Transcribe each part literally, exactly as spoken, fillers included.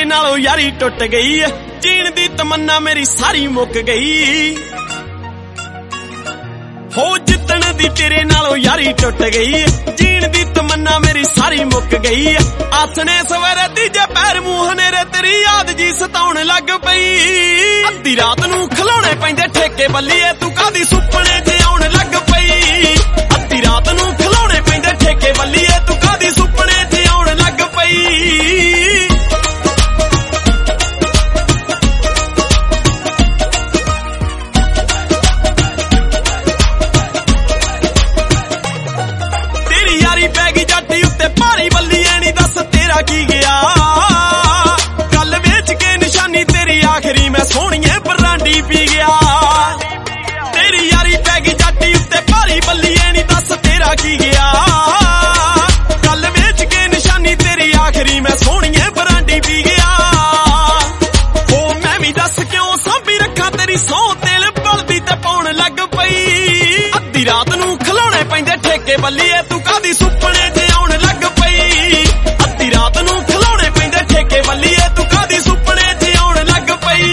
नालों यारी टुट गई, जीण दी तमन्ना मेरी सारी मुक गई। हो जितन दी तेरे नालों यारी टुट गई, जीण दी तमन्ना मेरी सारी मुक गई। आसने सवेरे तीजे पैर मूंह हनेरे तेरी याद जी सताउण लग पई। अद्धी रात नूं खिलौणे पैंदे ठेके बल्लीए तू कादी सुपने च आउण लग पई। अद्धी रात नूं खिलौणे पैंदे ठेके बल्लीए तू कादी सुपने च आउण लग पई। पैगी जाटी उत्ते भारी बल्लीए नी दस तेरा की गया। गल वेच के निशानी तेरी आखिरी मैं सोहणिए बरांडी पी गया। तेरी यारी पैगी जाटी उत्ते भारी बल्लीए नी दस तेरा की गया। गल वेच के निशानी तेरी आखिरी मैं सोहणिए बरांडी पी गया। ओ मैं भी दस क्यों सांभी रखा तेरी सौ तेल बलदी ते पाउण लग पई। अद्धी रात नूं खिलौणे पैंदे ठेके बल्लीए तू कादी सुपने च आउण लग पई। अद्धी रात नूं खिलौणे पैंदे ठेके बल्लीए तू कादी सुपने च आउण लग पई।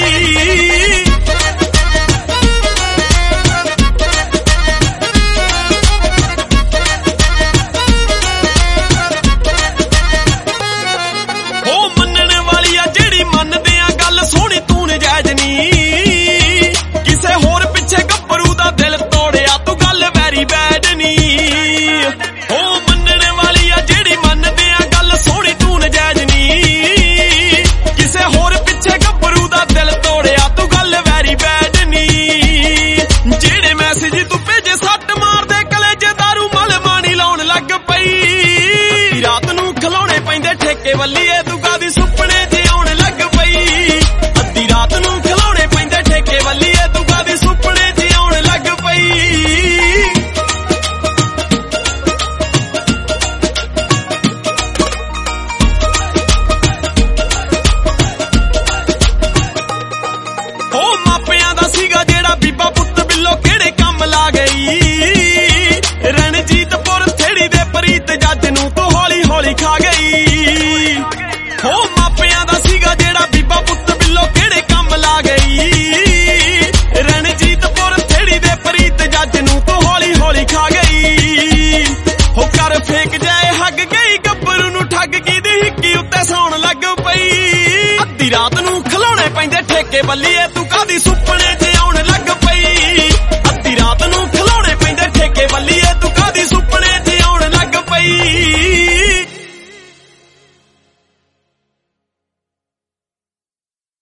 हो मन्नण वाली आ जेड़ी मनदे आ गल सोहणी तू नजायज नी। किसे होर पिछे गब्बरू दा दिल तोड़िया तू गल वैरी बैड नी। हो मन्नण वाली आ जेड़ी मनदे आ गल सोहणी तू नजायज नी। किसे होर पिछे गब्बरू दा दिल तोड़िया तू गल वैरी बैड नी। जेड़े मैसेज तू भेजे सट मार दे कलेजे दारू मल मानी लाउण लग पई। रात नूं खिलौणे पैंदे ठेके बल्लीए तू कादी सुपने च आउण लग पई। अद्धी रात नूं खिलौणे पैंदे ठेके बल्लीए तू कादी सुपने च आउण लग पई। हो मापियां दा सीगा जेड़ा बीबा पुत्त बिल्लो केड़े काम ला गई। रणजीतपुर थेड़ी दे प्रीत जज नूं तू हौली हौली खा गई। हो मापियां दा सीगा जेड़ा बीबा पुत्त बिल्लो केड़े काम ला गई। रणजीतपुर थेड़ी दे प्रीत जज नूं तू हौली हौली खा गई। हो कर फेंक जाए हग गई गब्बरू नूं ठग की दी हिक्की उत्ते सौण लग पई। अद्धी रात नूं खिलौणे पैंदे ठेके बल्लीए तू कादी सुपने च